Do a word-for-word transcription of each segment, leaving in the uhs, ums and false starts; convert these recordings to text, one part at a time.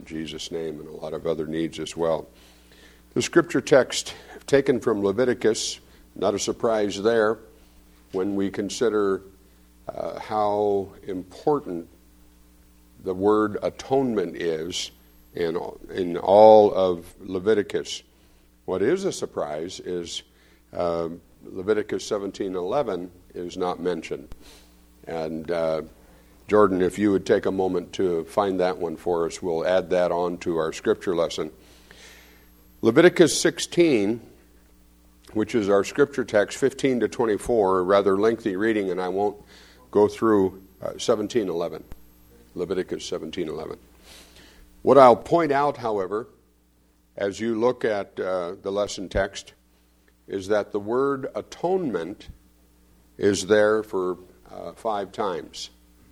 Jesus' name, and a lot of other needs as well. The scripture text taken from Leviticus, not a surprise there when we consider uh, how important the word atonement is in, in all of Leviticus. What is a surprise is uh, Leviticus seventeen eleven is not mentioned. And uh, Jordan, if you would take a moment to find that one for us, we'll add that on to our scripture lesson. Leviticus sixteen, which is our scripture text, fifteen to twenty-four, a rather lengthy reading, and I won't go through uh, seventeen eleven. Leviticus seventeen eleven. What I'll point out, however, as you look at uh, the lesson text, is that the word atonement is there for uh, five times.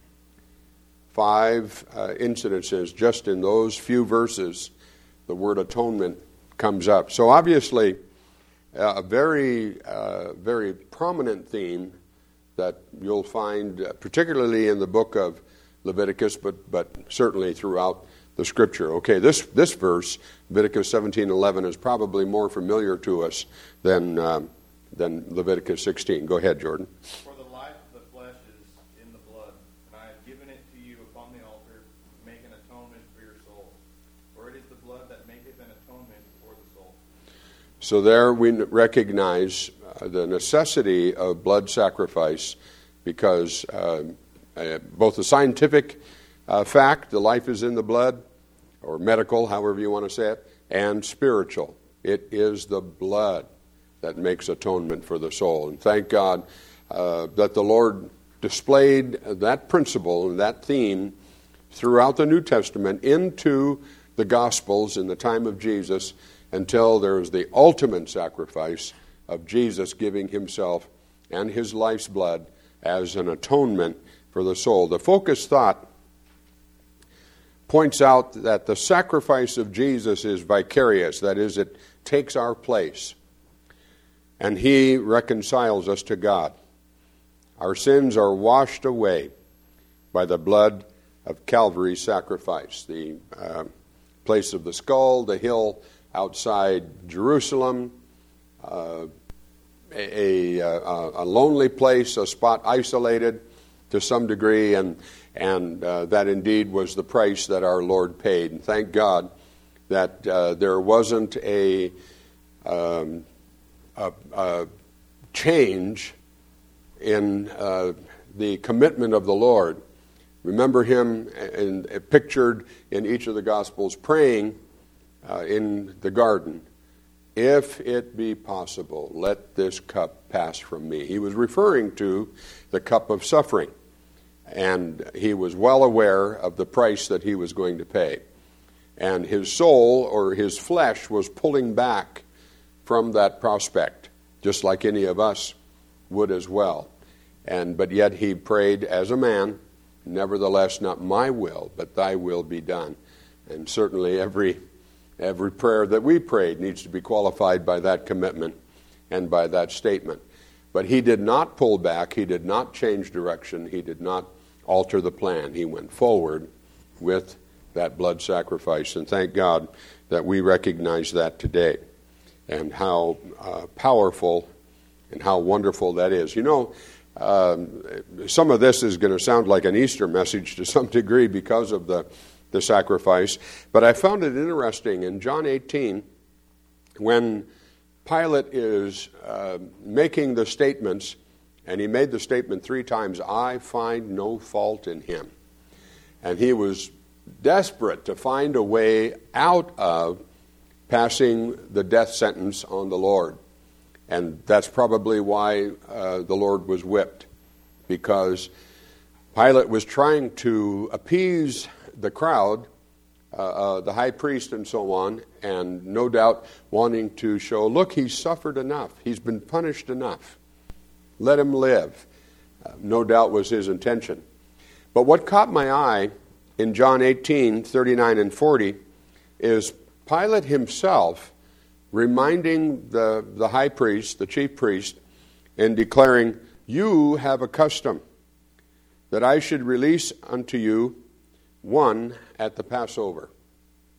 Five uh, incidences just in those few verses, the word atonement comes up. So obviously, uh, a very, uh, very prominent theme that you'll find uh, particularly in the book of Leviticus, but but certainly throughout the scripture. Okay, this this verse, Leviticus seventeen eleven, is probably more familiar to us than um, than Leviticus sixteen. Go ahead, Jordan. For the life of the flesh is in the blood, and I have given it to you upon the altar to make an atonement for your soul. For it is the blood that maketh an atonement for the soul. So there we recognize uh, the necessity of blood sacrifice, because uh, uh, both the scientific uh, fact, the life is in the blood, or medical, however you want to say it, and spiritual. It is the blood that makes atonement for the soul. And thank God uh, that the Lord displayed that principle and that theme throughout the New Testament into the Gospels in the time of Jesus, until there was the ultimate sacrifice of Jesus giving himself and his life's blood as an atonement for the soul. The focus thought points out that the sacrifice of Jesus is vicarious, that is, it takes our place, and he reconciles us to God. Our sins are washed away by the blood of Calvary's sacrifice, the uh, place of the skull, the hill outside Jerusalem, uh, a, a, a lonely place, a spot isolated to some degree, and and uh, that indeed was the price that our Lord paid. And thank God that uh, there wasn't a, um, a, a change in uh, the commitment of the Lord. Remember him in, in, pictured in each of the Gospels praying uh, in the garden, "If it be possible, let this cup pass from me." He was referring to the cup of suffering, and he was well aware of the price that he was going to pay. And his soul, or his flesh, was pulling back from that prospect, just like any of us would as well. And but yet he prayed as a man, "Nevertheless, not my will, but thy will be done." And certainly every every prayer that we prayed needs to be qualified by that commitment and by that statement. But he did not pull back. He did not change direction. He did not alter the plan. He went forward with that blood sacrifice. And thank God that we recognize that today, and how uh, powerful and how wonderful that is. You know, um, some of this is going to sound like an Easter message to some degree because of the, the sacrifice. But I found it interesting in John eighteen, when Pilate is uh, making the statements, and he made the statement three times, "I find no fault in him." And he was desperate to find a way out of passing the death sentence on the Lord. And that's probably why uh, the Lord was whipped, because Pilate was trying to appease the crowd, uh, uh, the high priest and so on, and no doubt wanting to show, look, he's suffered enough. He's been punished enough. Let him live. Uh, no doubt was his intention. But what caught my eye in John eighteen, thirty-nine and forty is Pilate himself reminding the, the high priest, the chief priest, and declaring, "You have a custom that I should release unto you one at the Passover."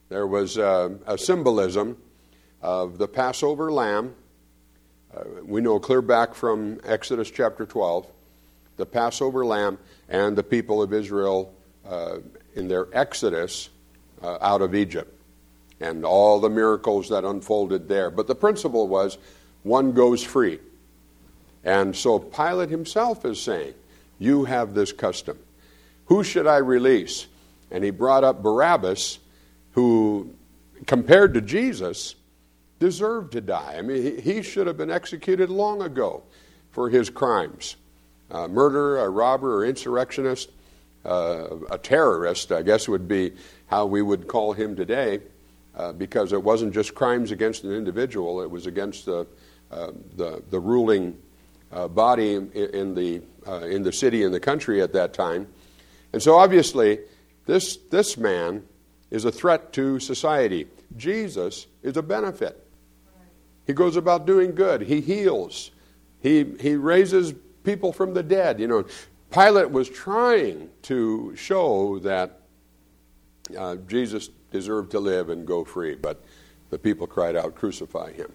There was uh, a symbolism of the Passover lamb. Uh, we know clear back from Exodus chapter twelve, the Passover lamb and the people of Israel uh, in their exodus uh, out of Egypt and all the miracles that unfolded there. But the principle was one goes free. And so Pilate himself is saying, you have this custom. Who should I release? And he brought up Barabbas, who, compared to Jesus, deserved to die. I mean, he should have been executed long ago for his crimes. A murderer, a robber, or insurrectionist, uh, a terrorist, I guess would be how we would call him today, uh, because it wasn't just crimes against an individual, it was against the uh, the, the ruling uh, body in, in the uh, in the city and the country at that time. And so obviously, this this man is a threat to society. Jesus is a benefit. He goes about doing good. He heals. He he raises people from the dead. You know, Pilate was trying to show that uh, Jesus deserved to live and go free, but the people cried out, "Crucify him!"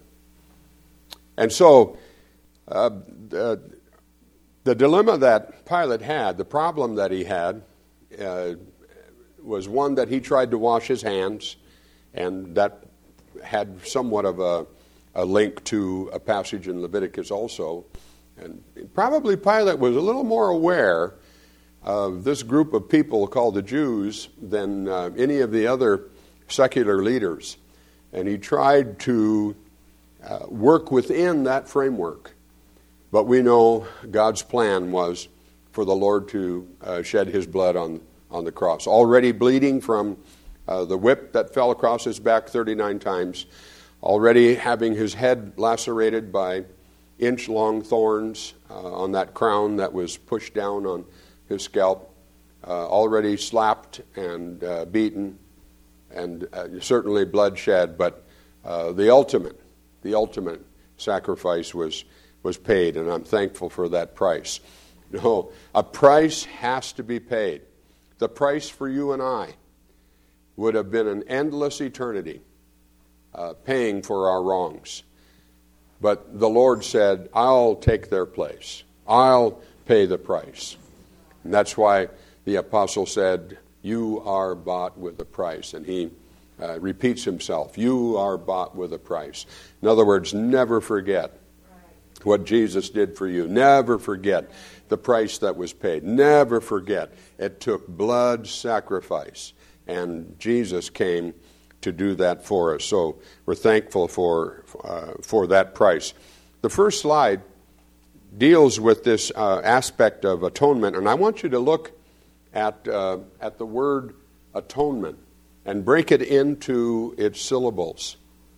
And so, uh, the, the dilemma that Pilate had, the problem that he had, uh, was one that he tried to wash his hands, and that had somewhat of a, a link to a passage in Leviticus also. And probably Pilate was a little more aware of this group of people called the Jews than uh, any of the other secular leaders. And he tried to uh, work within that framework. But we know God's plan was for the Lord to uh, shed his blood on on the cross, already bleeding from uh, the whip that fell across his back thirty-nine times, already having his head lacerated by inch-long thorns uh, on that crown that was pushed down on his scalp, uh, already slapped and uh, beaten, and uh, certainly bloodshed. But uh, the ultimate, the ultimate sacrifice was was paid, and I'm thankful for that price. No, a price has to be paid. The price for you and I would have been an endless eternity uh, paying for our wrongs. But the Lord said, I'll take their place. I'll pay the price. And that's why the apostle said, you are bought with a price. And he uh, repeats himself, you are bought with a price. In other words, never forget what Jesus did for you. Never forget the price that was paid. Never forget it took blood sacrifice, and Jesus came to do that for us. So we're thankful for uh, for that price. The first slide deals with this uh, aspect of atonement, and I want you to look at uh, at the word atonement and break it into its syllables.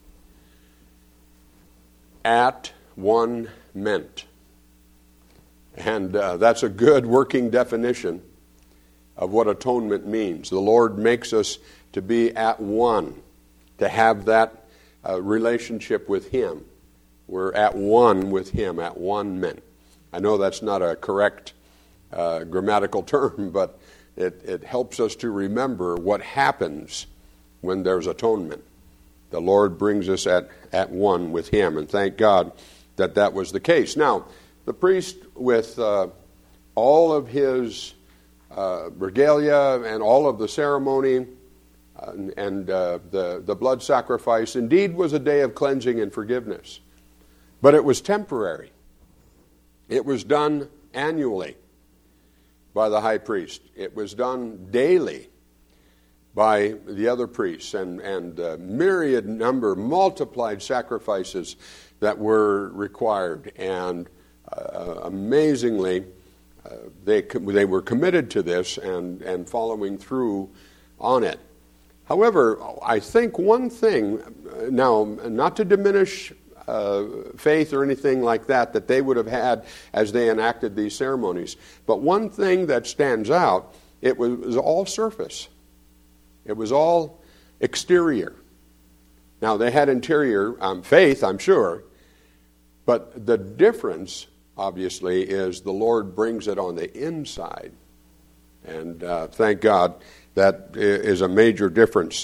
At one meant. And uh, that's a good working definition of what atonement means. The Lord makes us to be at one, to have that uh, relationship with Him. We're at one with Him, at one meant. I know that's not a correct uh, grammatical term, but it, it helps us to remember what happens when there's atonement. The Lord brings us at, at one with Him, and thank God that that was the case. Now, the priest, with uh, all of his uh, regalia and all of the ceremony uh, and uh, the, the blood sacrifice, indeed was a day of cleansing and forgiveness. But it was temporary. It was done annually by the high priest. It was done daily by the other priests, and, and uh, myriad number, multiplied sacrifices that were required. And uh, amazingly, uh, they they were committed to this and, and following through on it. However, I think one thing, now, not to diminish uh, faith or anything like that, that they would have had as they enacted these ceremonies, but one thing that stands out, it was, it was all surface. It was all exterior. Now, they had interior um, faith, I'm sure, but the difference, obviously, is the Lord brings it on the inside. And uh, thank God, that is a major difference.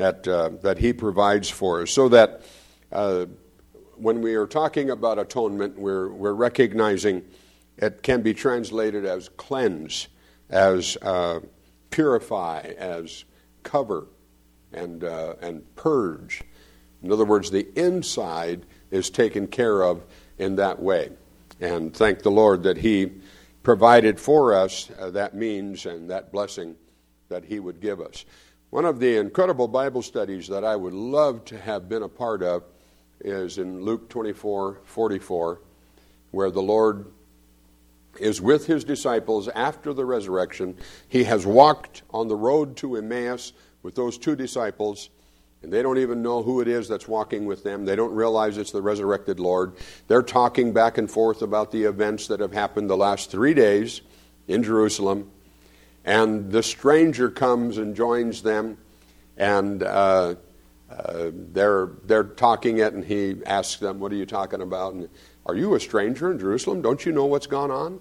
that uh, that He provides for us. So that uh, when we are talking about atonement, we're we're recognizing it can be translated as cleanse, as uh, purify, as cover, and uh, and purge. In other words, the inside is taken care of in that way. And thank the Lord that He provided for us uh, that means and that blessing that He would give us. One of the incredible Bible studies that I would love to have been a part of is in Luke twenty-four forty-four, where the Lord is with His disciples after the resurrection. He has walked on the road to Emmaus with those two disciples, and they don't even know who it is that's walking with them. They don't realize it's the resurrected Lord. They're talking back and forth about the events that have happened the last three days in Jerusalem. And the stranger comes and joins them, and uh, uh, they're they're talking it, and He asks them, "What are you talking about? And, are you a stranger in Jerusalem? Don't you know what's gone on?"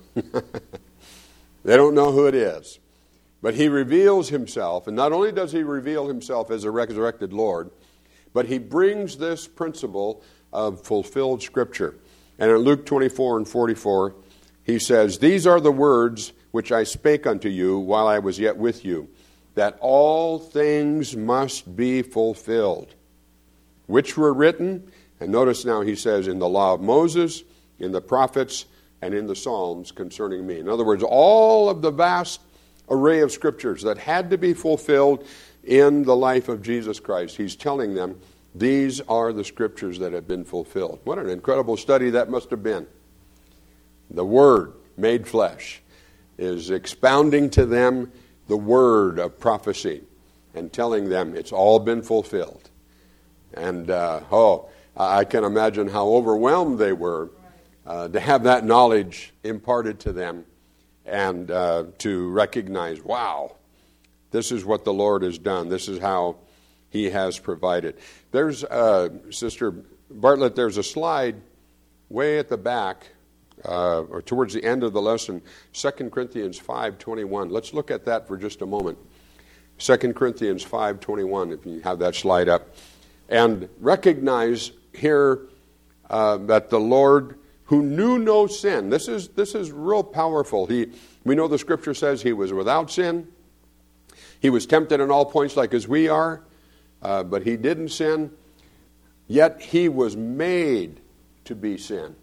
They don't know who it is. But He reveals Himself, and not only does He reveal Himself as a resurrected Lord, but He brings this principle of fulfilled Scripture. And in Luke twenty-four and forty-four, He says, "These are the words which I spake unto you while I was yet with you, that all things must be fulfilled, which were written," and notice now He says, "in the law of Moses, in the prophets, and in the Psalms concerning me." In other words, all of the vast array of Scriptures that had to be fulfilled in the life of Jesus Christ, He's telling them, these are the Scriptures that have been fulfilled. What an incredible study that must have been. The Word made flesh is expounding to them the word of prophecy and telling them it's all been fulfilled. And, uh, oh, I can imagine how overwhelmed they were uh, to have that knowledge imparted to them and uh, to recognize, wow, this is what the Lord has done. This is how He has provided. There's, uh, Sister Bartlett, there's a slide way at the back, Uh, or towards the end of the lesson, Second Corinthians five twenty-one. Let's look at that for just a moment. Second Corinthians five twenty-one, if you have that slide up. And recognize here uh, that the Lord, who knew no sin, this is this is real powerful. He, we know the Scripture says He was without sin. He was tempted in all points like as we are, uh, but He didn't sin. Yet He was made to be sin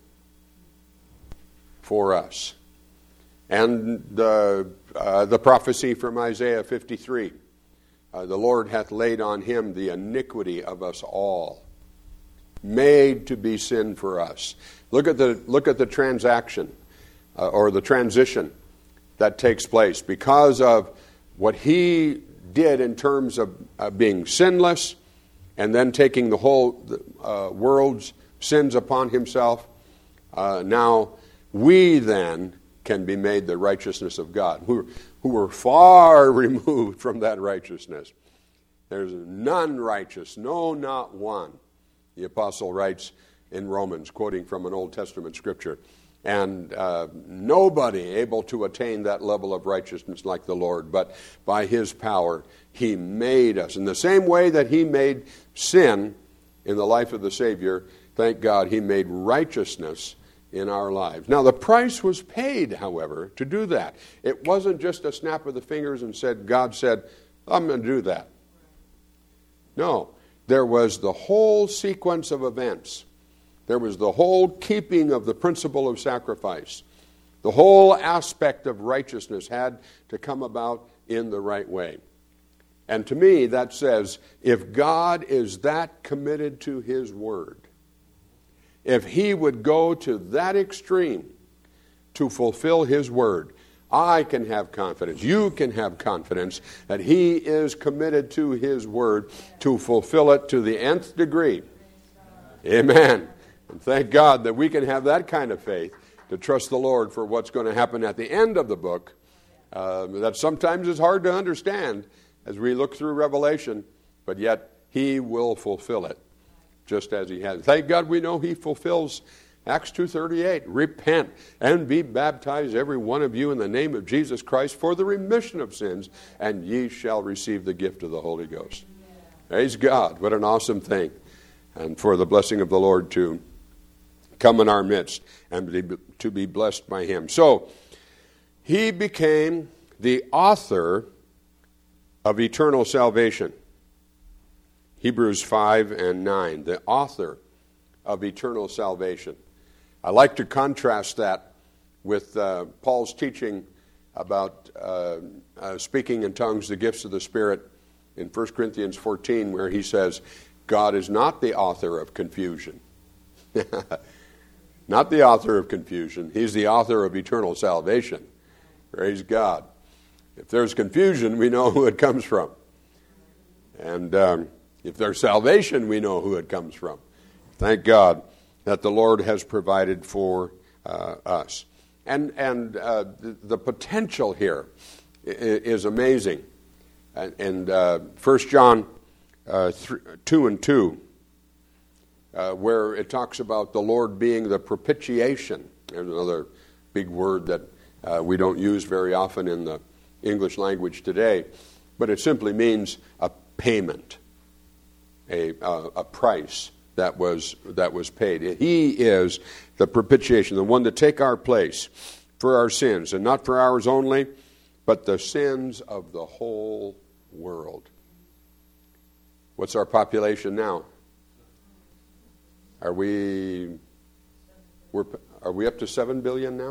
for us. And the, uh, the prophecy from Isaiah fifty-three, uh, the Lord hath laid on Him the iniquity of us all, made to be sin for us. Look at the look at the transaction uh, or the transition that takes place because of what He did in terms of uh, being sinless and then taking the whole uh, world's sins upon Himself. Uh, now we then can be made the righteousness of God, who, who were far removed from that righteousness. There's none righteous, no, not one, the apostle writes in Romans, quoting from an Old Testament scripture. And uh, nobody able to attain that level of righteousness like the Lord, but by His power, He made us. In the same way that He made sin in the life of the Savior, thank God He made righteousness in our lives. Now, the price was paid, however, to do that. It wasn't just a snap of the fingers and said, God said, I'm going to do that. No, there was the whole sequence of events. There was the whole keeping of the principle of sacrifice. The whole aspect of righteousness had to come about in the right way. And to me, that says, if God is that committed to His Word, if He would go to that extreme to fulfill His Word, I can have confidence, you can have confidence that He is committed to His Word to fulfill it to the nth degree. Amen. And thank God that we can have that kind of faith to trust the Lord for what's going to happen at the end of the book. Uh, that sometimes is hard to understand as we look through Revelation, but yet He will fulfill it just as He has. Thank God we know He fulfills Acts two thirty-eight. Repent and be baptized, every one of you, in the name of Jesus Christ for the remission of sins, and ye shall receive the gift of the Holy Ghost. Praise God. What an awesome thing. And for the blessing of the Lord to come in our midst and to be blessed by him. So, he became the author of eternal salvation. Hebrews five and nine, the author of eternal salvation. I like to contrast that with uh, Paul's teaching about uh, uh, speaking in tongues, the gifts of the Spirit, in First Corinthians fourteen, where he says, God is not the author of confusion. Not the author of confusion. He's the author of eternal salvation. Praise God. If there's confusion, we know who it comes from. And um, if there's salvation, we know who it comes from. Thank God that the Lord has provided for uh, us. And and uh, the, the potential here is amazing. And, and uh, First John uh, th- two and two, uh, where it talks about the Lord being the propitiation. There's another big word that uh, we don't use very often in the English language today, but it simply means a payment, a uh, a price that was that was paid. He is the propitiation, the one to take our place for our sins, and not for ours only, but the sins of the whole world. What's our population now? Are we we're, are we up to seven billion now?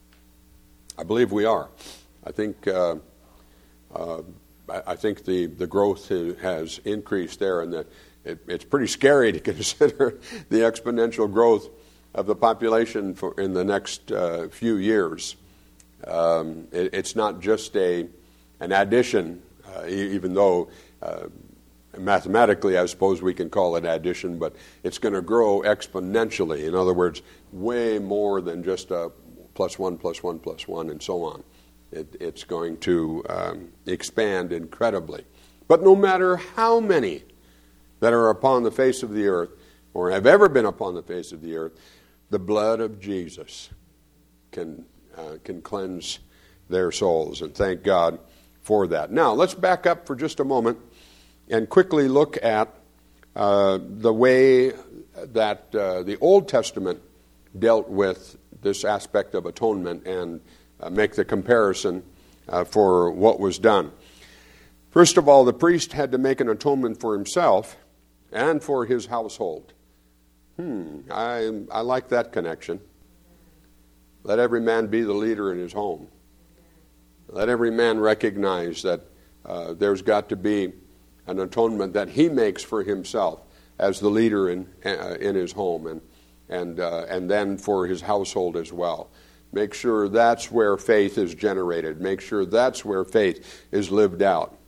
I believe we are. I think uh, uh, I think the, the growth has increased there, and the, it, it's pretty scary to consider the exponential growth of the population for in the next uh, few years. Um, it, it's not just a an addition, uh, even though uh, mathematically I suppose we can call it addition, but it's going to grow exponentially. In other words, way more than just a plus one, plus one, plus one, and so on. It, it's going to um, expand incredibly. But no matter how many that are upon the face of the earth, or have ever been upon the face of the earth, the blood of Jesus can uh, can cleanse their souls, and thank God for that. Now, let's back up for just a moment and quickly look at uh, the way that uh, the Old Testament dealt with this aspect of atonement, and uh, make the comparison uh, for what was done. First of all, the priest had to make an atonement for himself and for his household. Hmm, I, I like that connection. Let every man be the leader in his home. Let every man recognize that uh, there's got to be an atonement that he makes for himself as the leader in uh, in his home, and and uh, and then for his household as well. Make sure that's where faith is generated. Make sure that's where faith is lived out.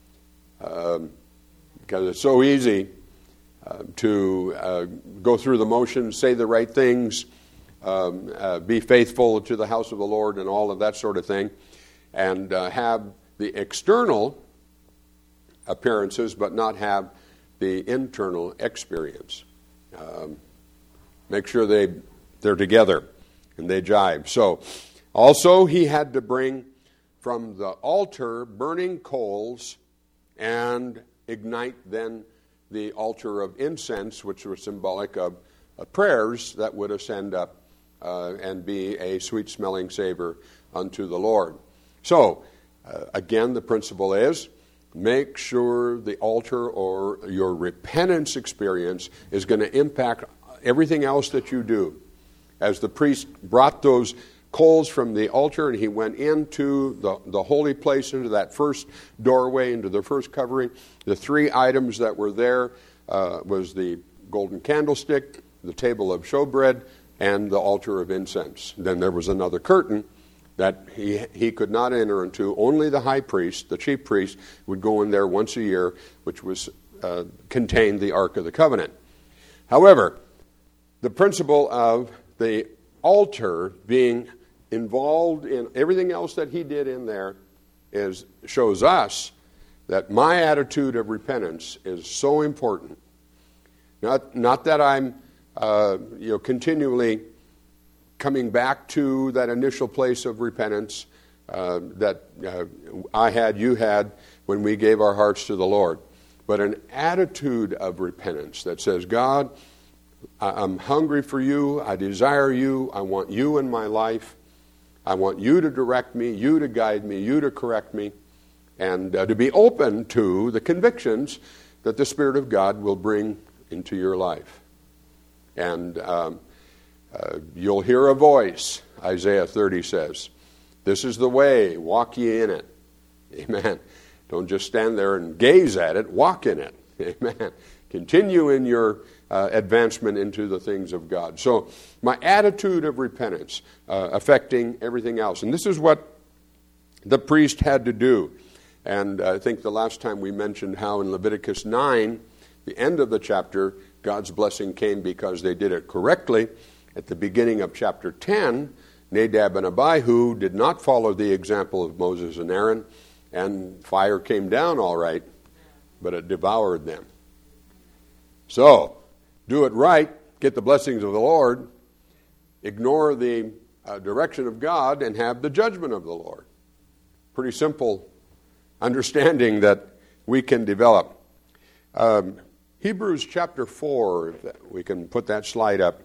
Um, because it's so easy uh, to uh, go through the motions, say the right things, um, uh, be faithful to the house of the Lord and all of that sort of thing, and uh, have the external appearances but not have the internal experience. Um, make sure they, they're together and they jive. So, also he had to bring from the altar burning coals and ignite then the altar of incense, which was symbolic of uh, prayers that would ascend up uh, and be a sweet-smelling savor unto the Lord. So, uh, again, the principle is, make sure the altar or your repentance experience is going to impact everything else that you do. As the priest brought those coals from the altar and he went into the, the holy place, into that first doorway, into the first covering, the three items that were there uh, was the golden candlestick, the table of showbread, and the altar of incense. Then there was another curtain that he he could not enter into. Only the high priest, the chief priest, would go in there once a year, which was uh, contained the Ark of the Covenant. However, the principle of the altar being involved in everything else that he did in there is shows us that my attitude of repentance is so important. Not not that I'm uh, you know continually coming back to that initial place of repentance uh, that uh, I had, you had, when we gave our hearts to the Lord. but an attitude of repentance that says, God, I'm hungry for you, I desire you, I want you in my life, I want you to direct me, you to guide me, you to correct me, and uh, to be open to the convictions that the Spirit of God will bring into your life. And um, uh, you'll hear a voice, Isaiah thirty says, this is the way, walk ye in it. Amen. Don't just stand there and gaze at it, walk in it. Amen. Continue in your uh, advancement into the things of God. So my attitude of repentance uh, affecting everything else. And this is what the priest had to do. And I think the last time we mentioned how in Leviticus nine, the end of the chapter, God's blessing came because they did it correctly. At the beginning of chapter ten, Nadab and Abihu did not follow the example of Moses and Aaron, and fire came down all right, but it devoured them. So, do it right, get the blessings of the Lord, ignore the uh, direction of God, and have the judgment of the Lord. Pretty simple understanding that we can develop. Um, Hebrews chapter four, if we can put that slide up.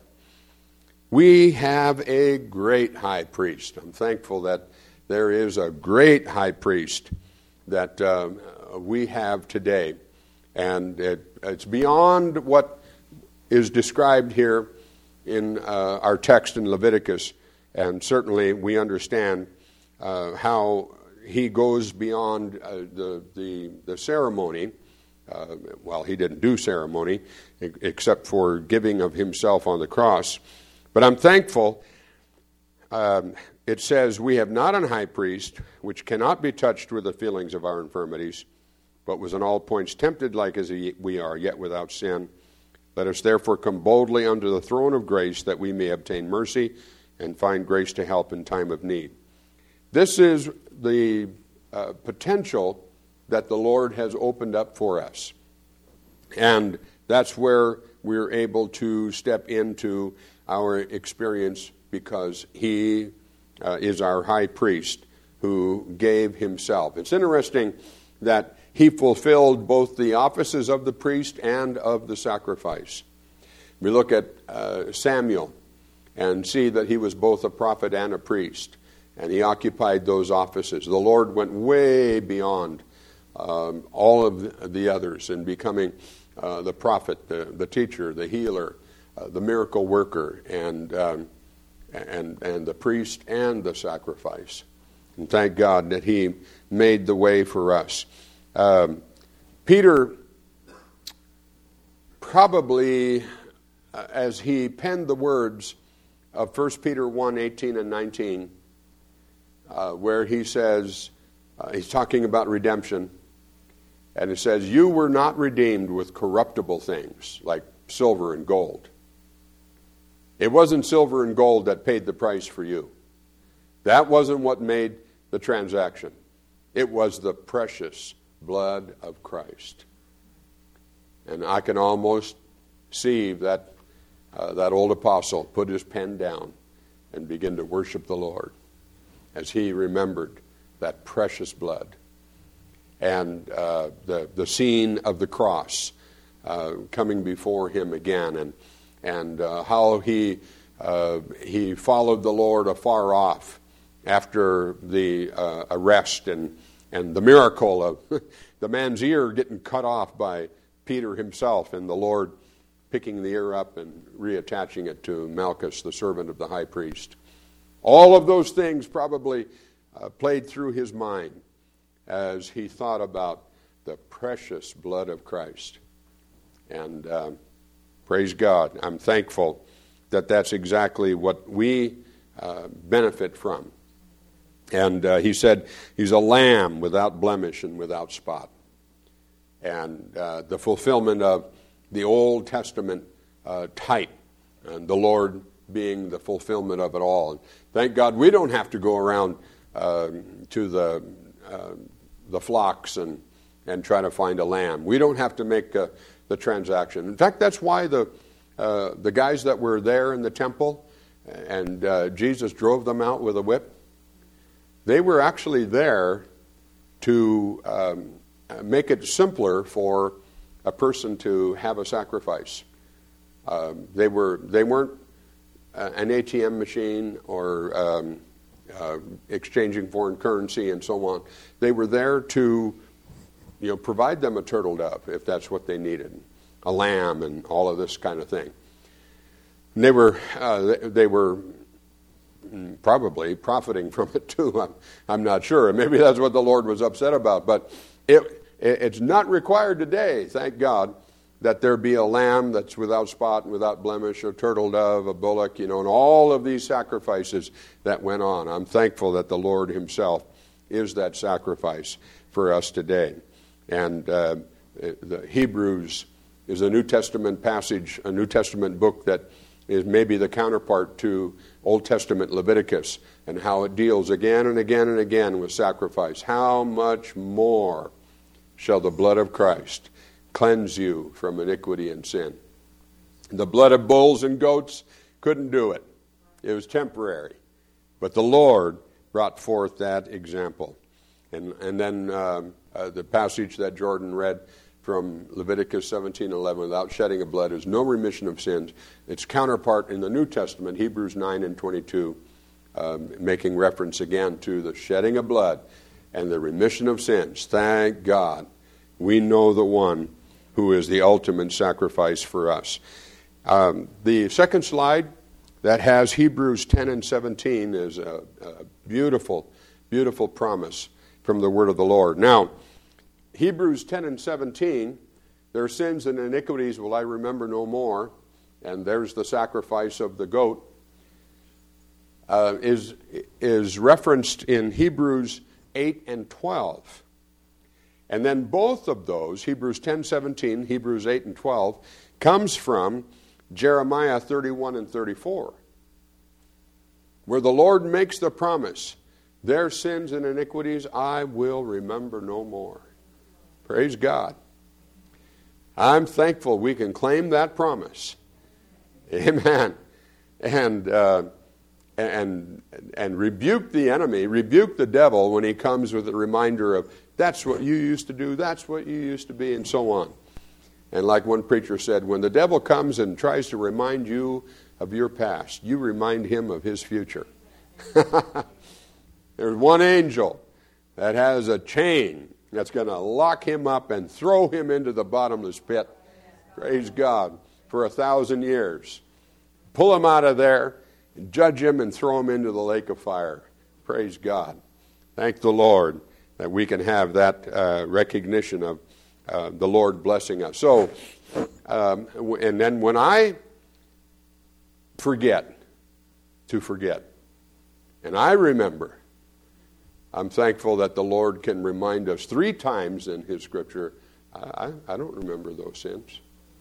We have a great high priest. I'm thankful that there is a great high priest that uh, we have today. And it, it's beyond what is described here in uh, our text in Leviticus. And certainly we understand uh, how he goes beyond uh, the, the, the ceremony. Uh, well, he didn't do ceremony except for giving of himself on the cross. But I'm thankful, um, it says, we have not an high priest which cannot be touched with the feelings of our infirmities, but was in all points tempted like as we are, yet without sin. Let us therefore come boldly unto the throne of grace, that we may obtain mercy and find grace to help in time of need. This is the uh, potential that the Lord has opened up for us. And that's where we're able to step into our experience, because he uh, is our high priest who gave himself. It's interesting that he fulfilled both the offices of the priest and of the sacrifice. We look at uh, Samuel and see that he was both a prophet and a priest, and he occupied those offices. The Lord went way beyond um, all of the others in becoming uh, the prophet, the, the teacher, the healer, Uh, the miracle worker, and um, and and the priest and the sacrifice. And thank God that he made the way for us. Um, Peter probably, uh, as he penned the words of First Peter one, eighteen and nineteen, uh, where he says, uh, he's talking about redemption, and it says, you were not redeemed with corruptible things like silver and gold. It wasn't silver and gold that paid the price for you. That wasn't what made the transaction. It was the precious blood of Christ. And I can almost see that uh, that old apostle put his pen down and begin to worship the Lord as he remembered that precious blood. And uh, the, the scene of the cross uh, coming before him again, and and uh, how he uh, he followed the Lord afar off after the uh, arrest and and the miracle of the man's ear getting cut off by Peter himself, and the Lord picking the ear up and reattaching it to Malchus, the servant of the high priest. All of those things probably uh, played through his mind as he thought about the precious blood of Christ. And uh, praise God, I'm thankful that that's exactly what we uh, benefit from. And uh, he said he's a lamb without blemish and without spot. And uh, the fulfillment of the Old Testament uh, type, and the Lord being the fulfillment of it all. And thank God we don't have to go around uh, to the uh, the flocks and, and try to find a lamb. We don't have to make uh, the transaction. In fact, that's why the uh, the guys that were there in the temple and uh, Jesus drove them out with a whip, they were actually there to um, make it simpler for a person to have a sacrifice. Um, they were they weren't uh, an A T M machine or um, uh, exchanging foreign currency and so on. They were there to, you know, provide them a turtle dove if that's what they needed, a lamb, and all of this kind of thing. And they were uh, they were probably profiting from it too. I'm, I'm not sure. Maybe that's what the Lord was upset about. But it, it it's not required today, thank God, that there be a lamb that's without spot and without blemish, a turtle dove, a bullock, you know, and all of these sacrifices that went on. I'm thankful that the Lord himself is that sacrifice for us today. And uh, the Hebrews is a New Testament passage, a New Testament book that is maybe the counterpart to Old Testament Leviticus, and how it deals again and again and again with sacrifice. How much more shall the blood of Christ cleanse you from iniquity and sin? The blood of bulls and goats couldn't do it. It was temporary. But the Lord brought forth that example. And, and then um, uh, the passage that Jordan read from Leviticus seventeen eleven, without shedding of blood is no remission of sins. Its counterpart in the New Testament, Hebrews nine and twenty-two, um, making reference again to the shedding of blood and the remission of sins. Thank God we know the one who is the ultimate sacrifice for us. Um, the second slide that has Hebrews ten and seventeen is a, a beautiful, beautiful promise from the word of the Lord. Now, Hebrews ten and seventeen, their sins and iniquities will I remember no more, and there's the sacrifice of the goat, uh, is, is referenced in Hebrews eight and twelve. And then both of those, Hebrews ten seventeen, Hebrews eight and twelve, comes from Jeremiah thirty-one and thirty-four, where the Lord makes the promise, their sins and iniquities I will remember no more. Praise God. I'm thankful we can claim that promise. Amen. And uh, and and rebuke the enemy, rebuke the devil when he comes with a reminder of that's what you used to do, that's what you used to be, and so on. And like one preacher said, when the devil comes and tries to remind you of your past, you remind him of his future. There's one angel that has a chain that's going to lock him up and throw him into the bottomless pit. Praise God. For a thousand years. Pull him out of there, and judge him, and throw him into the lake of fire. Praise God. Thank the Lord that we can have that uh, recognition of uh, the Lord blessing us. So, um, and then when I forget to forget, and I remember, I'm thankful that the Lord can remind us three times in His Scripture, I, I don't remember those sins.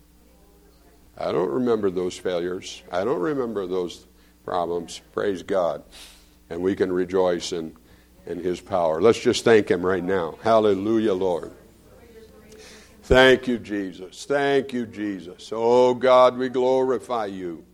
I don't remember those failures. I don't remember those problems. Praise God. And we can rejoice in, in His power. Let's just thank Him right now. Hallelujah, Lord. Thank you, Jesus. Thank you, Jesus. Oh, God, we glorify you.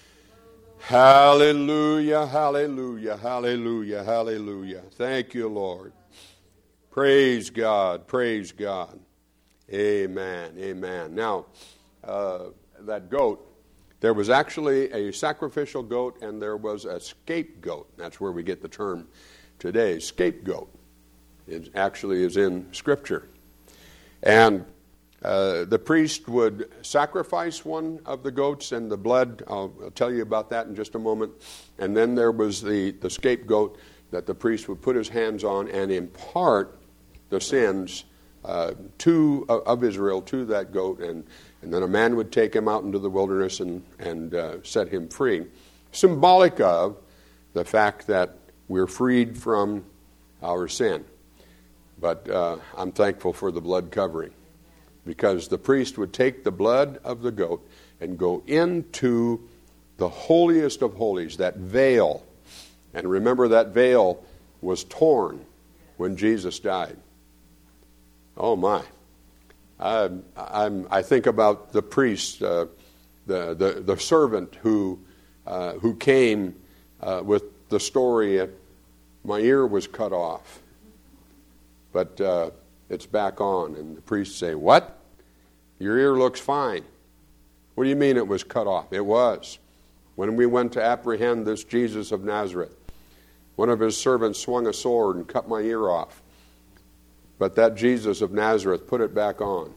Hallelujah, hallelujah, hallelujah, hallelujah. Thank you, Lord. Praise God, praise God. Amen, amen. Now, uh, that goat, there was actually a sacrificial goat and there was a scapegoat. That's where we get the term today, scapegoat. It actually is in Scripture. And Uh, the priest would sacrifice one of the goats, and the blood, I'll, I'll tell you about that in just a moment. And then there was the, the scapegoat that the priest would put his hands on and impart the sins uh, to uh, of Israel to that goat. And, and then a man would take him out into the wilderness and, and uh, set him free. Symbolic of the fact that we're freed from our sin. But uh, I'm thankful for the blood covering. Because the priest would take the blood of the goat and go into the holiest of holies, that veil. And remember, that veil was torn when Jesus died. Oh my. I, I'm, I think about the priest, uh, the, the, the servant who, uh, who came uh, with the story, of, my ear was cut off. But... Uh, it's back on. And the priests say, what? Your ear looks fine. What do you mean it was cut off? It was. When we went to apprehend this Jesus of Nazareth, one of his servants swung a sword and cut my ear off. But that Jesus of Nazareth put it back on.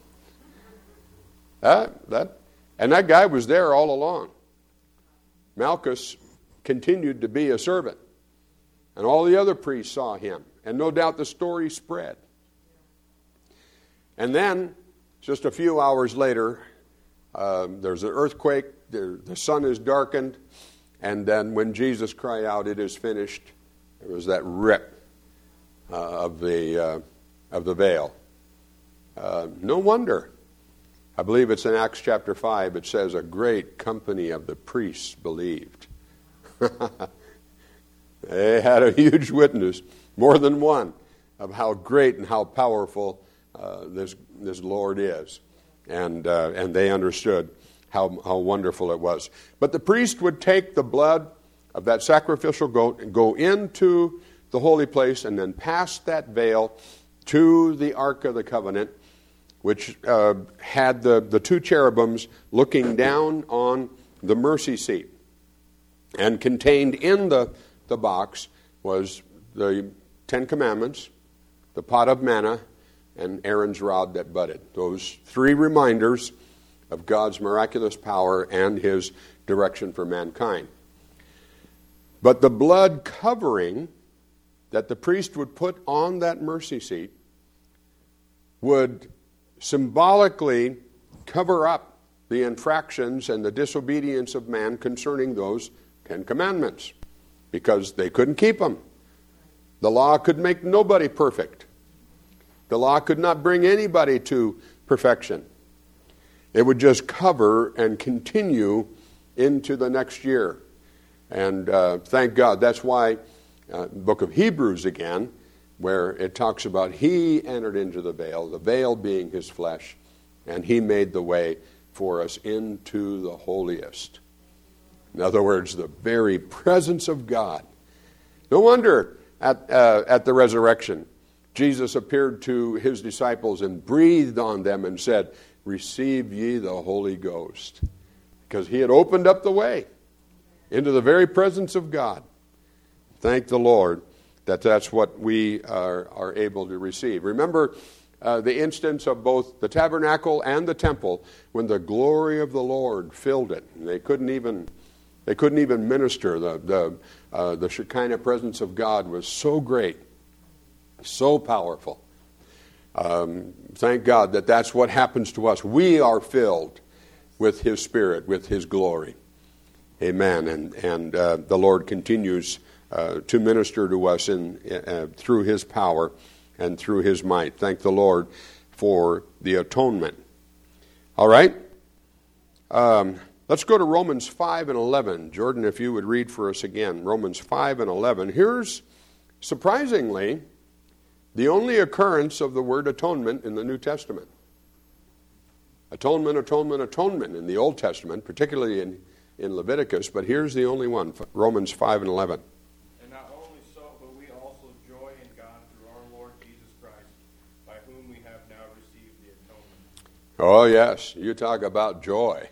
That, that, and that guy was there all along. Malchus continued to be a servant. And all the other priests saw him. And no doubt the story spread. And then, just a few hours later, um, there's an earthquake, the, the sun is darkened, and then when Jesus cried out, "It is finished," there was that rip uh, of the uh, of the veil. Uh, no wonder. I believe it's in Acts chapter five. It says, "A great company of the priests believed." They had a huge witness, more than one, of how great and how powerful uh, this this Lord is, and uh, and they understood how how wonderful it was. But the priest would take the blood of that sacrificial goat and go into the holy place, and then pass that veil to the Ark of the Covenant, which uh, had the, the two cherubims looking down on the mercy seat. And contained in the, the box was the Ten Commandments, the pot of manna, and Aaron's rod that budded. Those three reminders of God's miraculous power and his direction for mankind. But the blood covering that the priest would put on that mercy seat would symbolically cover up the infractions and the disobedience of man concerning those Ten Commandments, because they couldn't keep them. The law could make nobody perfect. The law could not bring anybody to perfection. It would just cover and continue into the next year. And uh, thank God, that's why uh, the book of Hebrews again, where it talks about he entered into the veil, the veil being his flesh, and he made the way for us into the holiest. In other words, the very presence of God. No wonder at, uh, at the resurrection, Jesus appeared to his disciples and breathed on them and said, "Receive ye the Holy Ghost." Because he had opened up the way into the very presence of God. Thank the Lord that that's what we are, are able to receive. Remember uh, the instance of both the tabernacle and the temple when the glory of the Lord filled it. And they couldn't even they couldn't even minister. The the uh, the Shekinah presence of God was so great, so powerful. Um, thank God that that's what happens to us. We are filled with His Spirit, with His glory. Amen. And and uh, the Lord continues uh, to minister to us in uh, through His power and through His might. Thank the Lord for the atonement. All right. Um, let's go to Romans five and eleven. Jordan, if you would read for us again. Romans five and eleven. Here's, surprisingly, the only occurrence of the word atonement in the New Testament. Atonement, atonement, atonement in the Old Testament, particularly in, in Leviticus, but here's the only one, Romans five and eleven. And not only so, but we also joy in God through our Lord Jesus Christ, by whom we have now received the atonement. Oh yes, you talk about joy.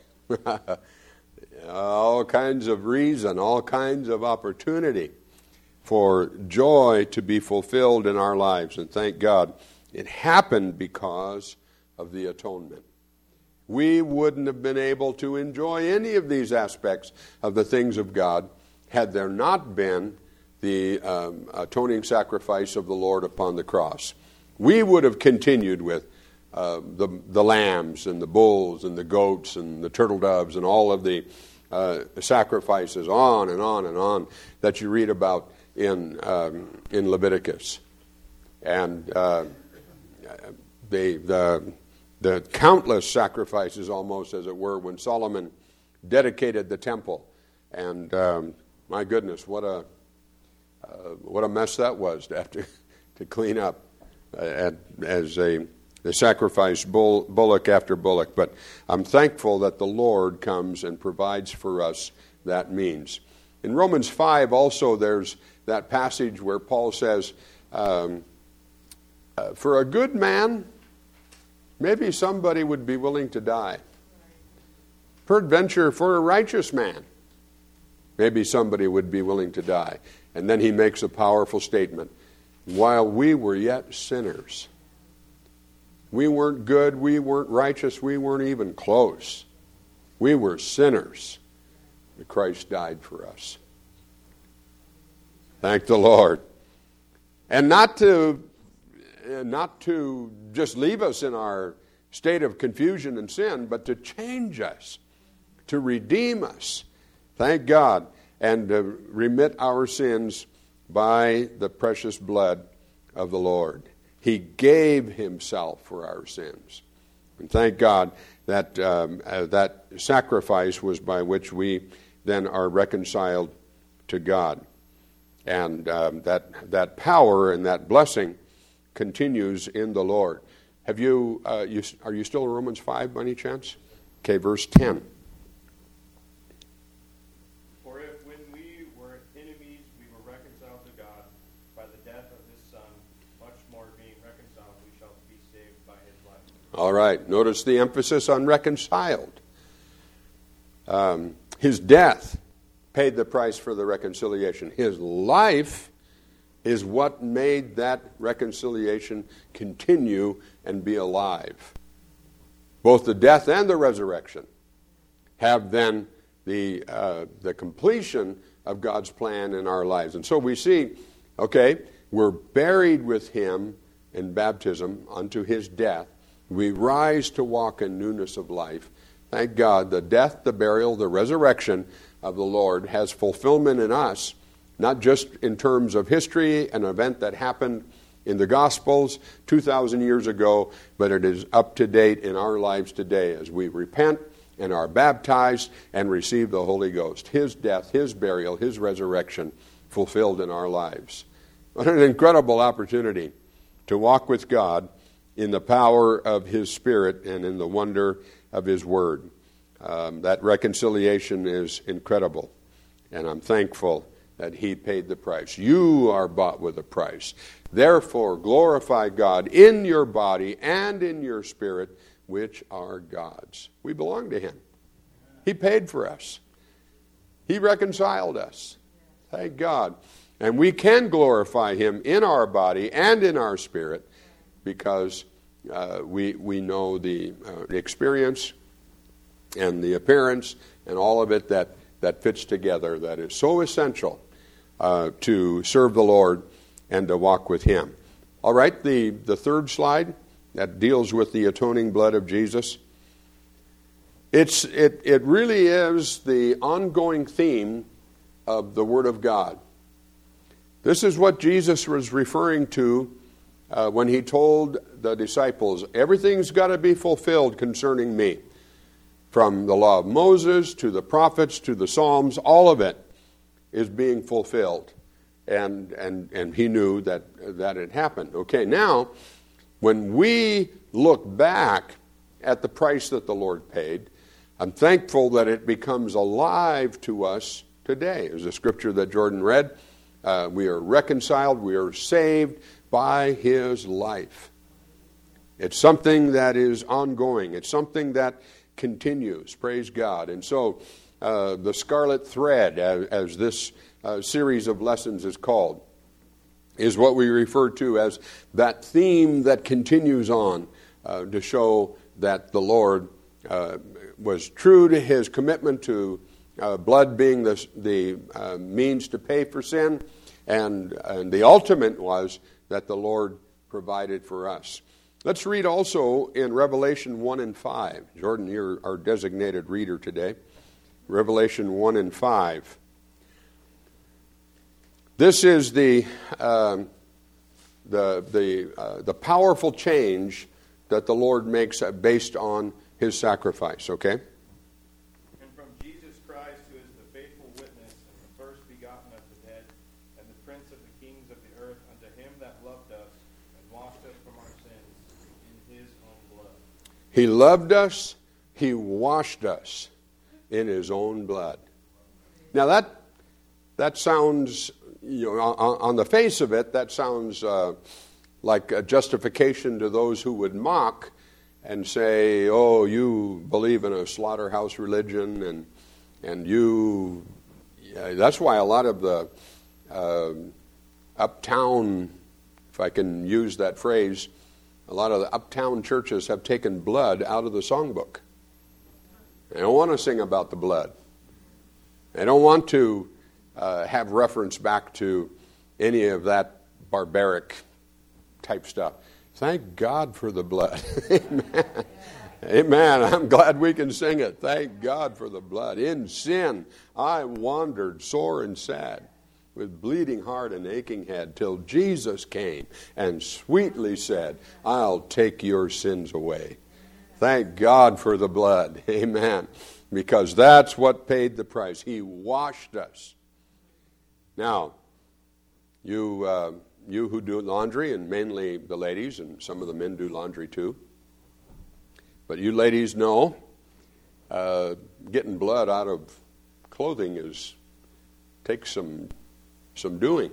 All kinds of reason, all kinds of opportunity for joy to be fulfilled in our lives. And thank God, it happened because of the atonement. We wouldn't have been able to enjoy any of these aspects of the things of God had there not been the um, atoning sacrifice of the Lord upon the cross. We would have continued with uh, the, the lambs and the bulls and the goats and the turtle doves and all of the uh, sacrifices on and on and on that you read about in um, in Leviticus, and uh, the the the countless sacrifices, almost as it were, when Solomon dedicated the temple, and um, my goodness, what a uh, what a mess that was to have to, to clean up uh, as a the sacrifice bull, bullock after bullock. But I'm thankful that the Lord comes and provides for us that means. In Romans five, also there's that passage where Paul says, um, uh, for a good man maybe somebody would be willing to die. Peradventure, for a righteous man, maybe somebody would be willing to die. And then he makes a powerful statement. While we were yet sinners, we weren't good, we weren't righteous, we weren't even close. We were sinners. Christ died for us. Thank the Lord. And not to, not to just leave us in our state of confusion and sin, but to change us, to redeem us. Thank God. And to remit our sins by the precious blood of the Lord. He gave himself for our sins. And thank God that um, uh, that sacrifice was by which we then are reconciled to God. And um, that that power and that blessing continues in the Lord. Have you, uh, you are you still in Romans five by any chance? Okay, verse ten. For if when we were enemies we were reconciled to God by the death of his Son, much more being reconciled we shall be saved by his life. All right, notice the emphasis on reconciled. Um, his death paid the price for the reconciliation. His life is what made that reconciliation continue and be alive. Both the death and the resurrection have then the uh, the completion of God's plan in our lives. And so we see, okay, we're buried with him in baptism unto his death. We rise to walk in newness of life. Thank God, the death, the burial, the resurrection of the Lord has fulfillment in us, not just in terms of history, an event that happened in the Gospels two thousand years ago, but it is up to date in our lives today as we repent and are baptized and receive the Holy Ghost. His death, his burial, his resurrection fulfilled in our lives. What an incredible opportunity to walk with God in the power of his Spirit and in the wonder of his Word. Um, that reconciliation is incredible, and I'm thankful that he paid the price. You are bought with a price. Therefore, glorify God in your body and in your spirit, which are God's. We belong to him. He paid for us. He reconciled us. Thank God. And we can glorify him in our body and in our spirit because uh, we we know the, uh, the experience and the appearance and all of it that, that fits together, that is so essential uh, to serve the Lord and to walk with him. All right, the, the third slide that deals with the atoning blood of Jesus. It's it it really is the ongoing theme of the Word of God. This is what Jesus was referring to uh, when he told the disciples, everything's got to be fulfilled concerning me. From the law of Moses to the prophets to the Psalms, all of it is being fulfilled. And and and he knew that that had happened. Okay, now, when we look back at the price that the Lord paid, I'm thankful that it becomes alive to us today. As the scripture that Jordan read, uh, we are reconciled, we are saved by his life. It's something that is ongoing. It's something that continues. Praise God. And so uh, the scarlet thread, as, as this uh, series of lessons is called, is what we refer to as that theme that continues on uh, to show that the Lord uh, was true to his commitment to uh, blood being the, the uh, means to pay for sin, and, and the ultimate was that the Lord provided for us. Let's read also in Revelation one and five. Jordan, you're our designated reader today. Revelation one and five. This is the um, the the uh, the powerful change that the Lord makes based on his sacrifice. Okay. And from Jesus Christ, who is the faithful witness and the first begotten of the dead, and the Prince of the kings of the earth, unto him that loved us and washed us from our sins in his own blood. He loved us. He washed us in his own blood. Now that that sounds, you know, on, on the face of it, that sounds uh, like a justification to those who would mock and say, oh, you believe in a slaughterhouse religion, and and you, yeah, that's why a lot of the uh, uptown, if I can use that phrase, a lot of the uptown churches have taken blood out of the songbook. They don't want to sing about the blood. They don't want to uh, have reference back to any of that barbaric type stuff. Thank God for the blood. Amen. Amen. I'm glad we can sing it. Thank God for the blood. In sin, I wandered sore and sad, with bleeding heart and aching head, till Jesus came and sweetly said, I'll take your sins away. Thank God for the blood. Amen. Because that's what paid the price. He washed us. Now, you uh, you who do laundry, and mainly the ladies, and some of the men do laundry too, but you ladies know uh, getting blood out of clothing is takes some some doing.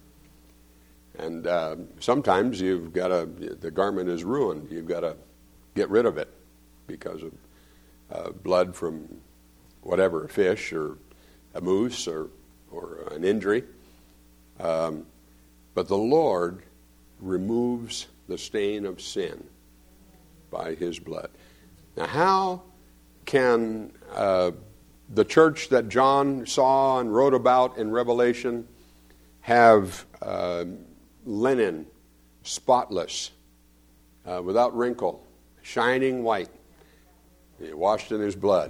And uh, sometimes you've got to, the garment is ruined. You've got to get rid of it because of uh, blood from whatever, a fish or a moose or, or an injury. Um, but the Lord removes the stain of sin by His blood. Now, how can uh, the church that John saw and wrote about in Revelation have uh, linen, spotless, uh, without wrinkle, shining white, washed in His blood?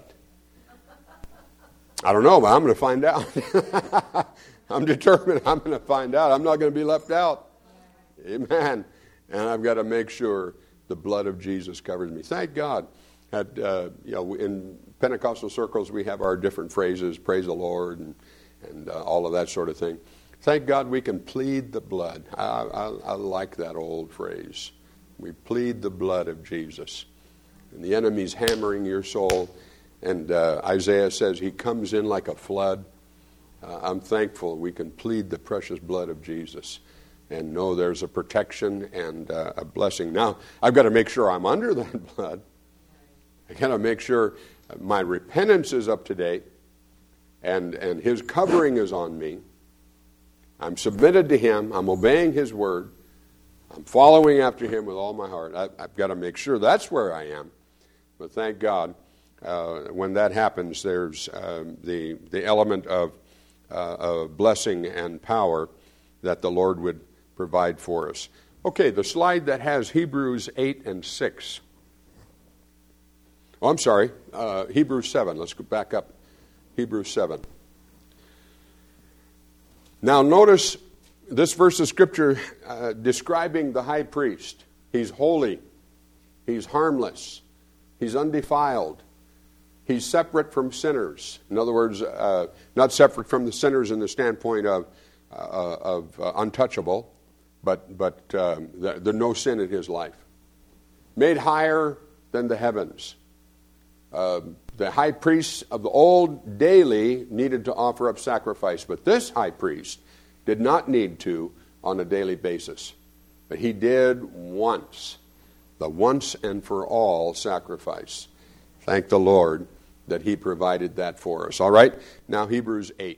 I don't know, but I'm going to find out. I'm determined I'm going to find out. I'm not going to be left out. Amen. And I've got to make sure the blood of Jesus covers me. Thank God. At, uh, you know, in Pentecostal circles, we have our different phrases, praise the Lord, and, and uh, all of that sort of thing. Thank God we can plead the blood. I, I, I like that old phrase. We plead the blood of Jesus. And the enemy's hammering your soul. And uh, Isaiah says he comes in like a flood. Uh, I'm thankful we can plead the precious blood of Jesus and know there's a protection and uh, a blessing. Now, I've got to make sure I'm under that blood. I've got to make sure my repentance is up to date and, and His covering is on me. I'm submitted to Him. I'm obeying His word. I'm following after Him with all my heart. I, I've got to make sure that's where I am. But thank God, uh, when that happens, there's uh, the the element of, uh, of blessing and power that the Lord would provide for us. Okay, the slide that has Hebrews eight and six. Oh, I'm sorry, uh, Hebrews seven. Let's go back up. Hebrews seven. Now notice this verse of Scripture uh, describing the high priest. He's holy. He's harmless. He's undefiled. He's separate from sinners. In other words, uh, not separate from the sinners in the standpoint of, uh, of uh, untouchable, but, but uh, there's the no sin in his life. Made higher than the heavens. Uh, the high priests of the old daily needed to offer up sacrifice, but this high priest did not need to on a daily basis. But he did once, the once and for all sacrifice. Thank the Lord that He provided that for us. All right, now Hebrews eight.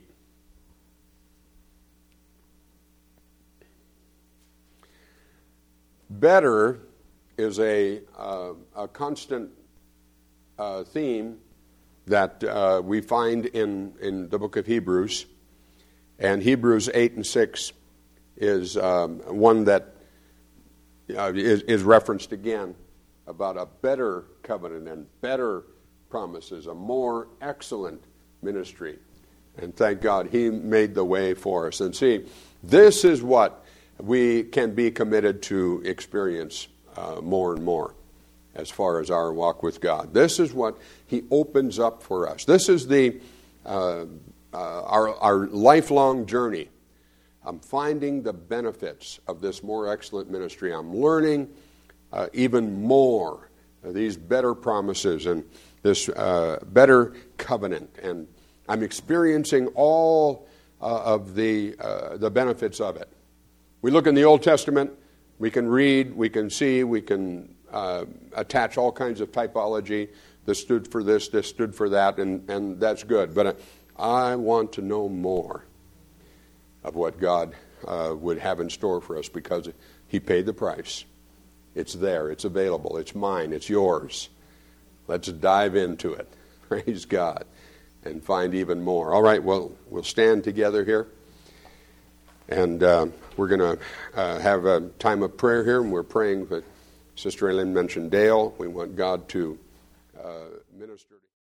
Better is a, uh, a constant uh, theme that uh, we find in, in the book of Hebrews. And Hebrews eight and six is um, one that uh, is, is referenced again about a better covenant and better promises, a more excellent ministry. And thank God He made the way for us. And see, this is what we can be committed to experience uh, more and more as far as our walk with God. This is what He opens up for us. This is the uh, uh, our, our lifelong journey. I'm finding the benefits of this more excellent ministry. I'm learning uh, even more of these better promises and this uh, better covenant. And I'm experiencing all uh, of the uh, the benefits of it. We look in the Old Testament, we can read, we can see, we can uh, attach all kinds of typology. This stood for this, this stood for that, and, and that's good. But I, I want to know more of what God uh, would have in store for us, because He paid the price. It's there. It's available. It's mine. It's yours. Let's dive into it. Praise God. And find even more. All right, well, we'll stand together here. And uh, we're going to uh, have a time of prayer here. And we're praying, but Sister Eileen mentioned Dale. We want God to uh, minister.